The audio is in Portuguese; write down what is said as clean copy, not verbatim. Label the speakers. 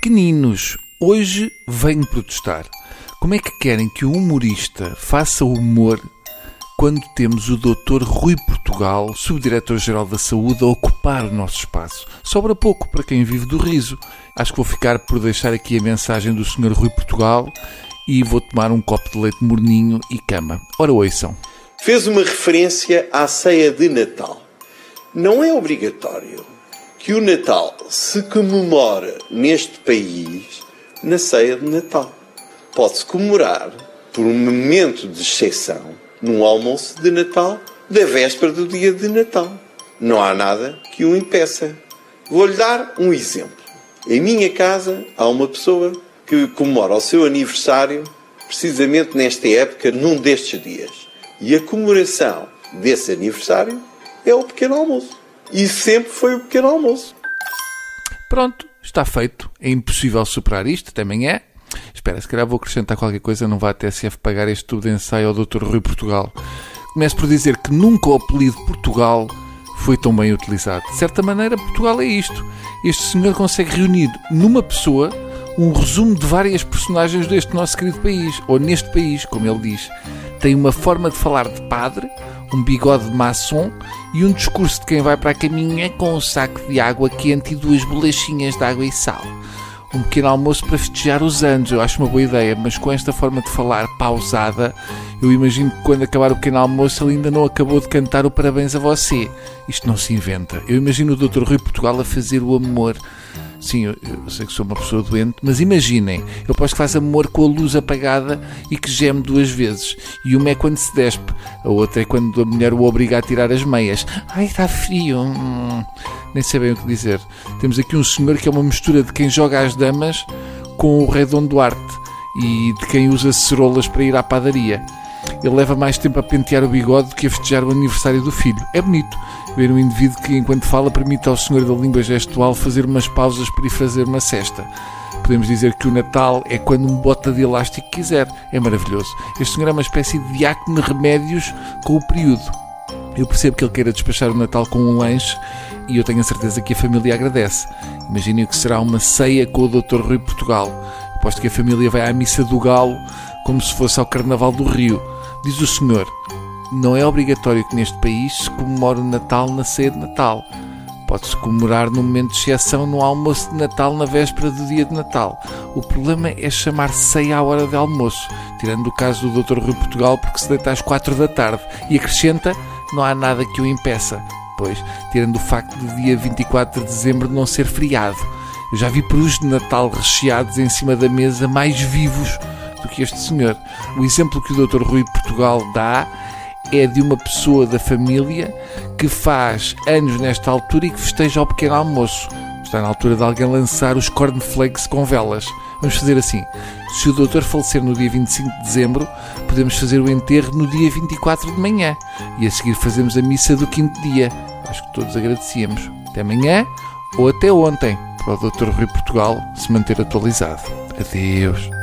Speaker 1: Pequeninos, hoje venho protestar. Como é que querem que um humorista faça humor quando temos o Dr. Rui Portugal, Subdiretor-Geral da Saúde, a ocupar o nosso espaço? Sobra pouco para quem vive do riso. Acho que vou ficar por deixar aqui a mensagem do Sr. Rui Portugal e vou tomar um copo de leite morninho e cama. Ora, ouçam.
Speaker 2: Fez uma referência à ceia de Natal. Não é obrigatório que o Natal se comemore neste país na ceia de Natal. Pode-se comemorar por um momento de exceção num almoço de Natal da véspera do dia de Natal. Não há nada que o impeça. Vou-lhe dar um exemplo. Em minha casa há uma pessoa que comemora o seu aniversário precisamente nesta época, num destes dias. E a comemoração desse aniversário é o pequeno almoço. E sempre foi o pequeno almoço.
Speaker 1: Pronto, está feito. É impossível superar isto, até amanhã. Espera, se calhar vou acrescentar qualquer coisa, não vá a TSF pagar este tubo de ensaio ao Dr. Rui Portugal. Começo por dizer que nunca o apelido Portugal foi tão bem utilizado. De certa maneira, Portugal é isto. Este senhor consegue reunir numa pessoa um resumo de várias personagens deste nosso querido país, ou neste país, como ele diz. Tem uma forma de falar de padre, um bigode de maçom e um discurso de quem vai para a caminha com um saco de água quente e 2 bolachinhas de água e sal. Um pequeno almoço para festejar os anos, eu acho uma boa ideia, mas com esta forma de falar pausada, eu imagino que quando acabar o pequeno almoço ele ainda não acabou de cantar o parabéns a você. Isto não se inventa. Eu imagino o Dr. Rui Portugal a fazer o amor. Sim, eu sei que sou uma pessoa doente, mas imaginem, eu aposto que faz amor com a luz apagada e que geme 2 vezes. E uma é quando se despe, a outra é quando a mulher o obriga a tirar as meias. Ai, está frio. Nem sei bem o que dizer. Temos aqui um senhor que é uma mistura de quem joga às damas com o rei Dom Duarte e de quem usa cerolas para ir à padaria. Ele leva mais tempo a pentear o bigode do que a festejar o aniversário do filho. É bonito ver um indivíduo que, enquanto fala, permite ao senhor da língua gestual fazer umas pausas para ir fazer uma cesta. Podemos dizer que o Natal é quando um bota de elástico quiser. É maravilhoso. Este senhor é uma espécie de diácono de remédios com o período. Eu percebo que ele queira despachar o Natal com um lanche e eu tenho a certeza que a família agradece. Imaginem o que será uma ceia com o Dr. Rui Portugal. Aposto que a família vai à missa do Galo como se fosse ao Carnaval do Rio. Diz o senhor, não é obrigatório que neste país se comemore o Natal na ceia de Natal. Pode-se comemorar num momento de exceção no almoço de Natal na véspera do dia de Natal. O problema é chamar ceia à hora de almoço, tirando o caso do Dr. Rui Portugal porque se deita às 4 da tarde. E acrescenta, não há nada que o impeça. Pois, tirando o facto de dia 24 de dezembro não ser feriado. Eu já vi perus de Natal recheados em cima da mesa mais vivos do que este senhor. O exemplo que o Dr. Rui Portugal dá é de uma pessoa da família que faz anos nesta altura e que festeja ao pequeno almoço. Está na altura de alguém lançar os cornflakes com velas. Vamos fazer assim. Se o doutor falecer no dia 25 de dezembro, podemos fazer o enterro no dia 24 de manhã. E a seguir fazemos a missa do 5º dia. Acho que todos agradecíamos. Até amanhã ou até ontem, para o Dr. Rui Portugal se manter atualizado. Adeus.